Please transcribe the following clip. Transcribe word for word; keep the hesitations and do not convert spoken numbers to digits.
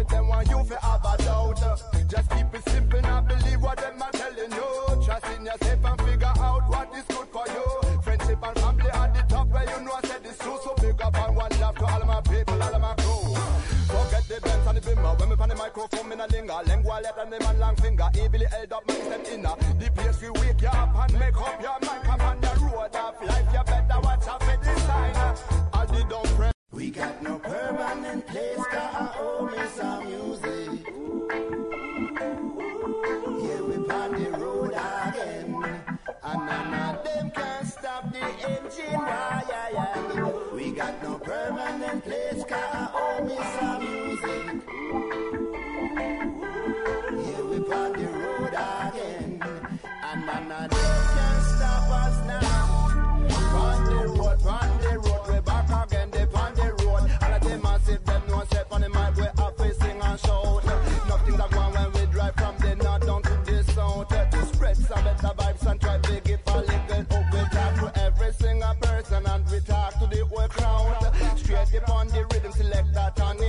if them want you for have a doubt. Just keep it simple and believe what them are telling you. Trust in yourself and figure out what is good for you. Friendship and family at the top where you know I said this true. So big up and one love to all of my people, all of my crew. Forget the Benz and the Bimmer. When me find the microphone, me na linger. Lengua let and the man long finger. Evilly held up, man step inner. The place we wake you up and make up your mind. Come on the road of life, you better watch out for the sign. All the dumb friends. We got no permanent place, got our own some music. Here we on the road again. And none of them can stop the engine. Why, yeah, yeah. We got no permanent place, got our own some music. Here we on the road again. And none of them can stop us now. On the road, on the road, we back again. They on the road. All of them massive, them no step on the mic. We have to sing and shout. Nothing that one when we drive from the north down to the south. To spread some better vibes and try to give a little hope. We talk to every single person and we talk to the whole crowd. Straight up on the rhythm, select that and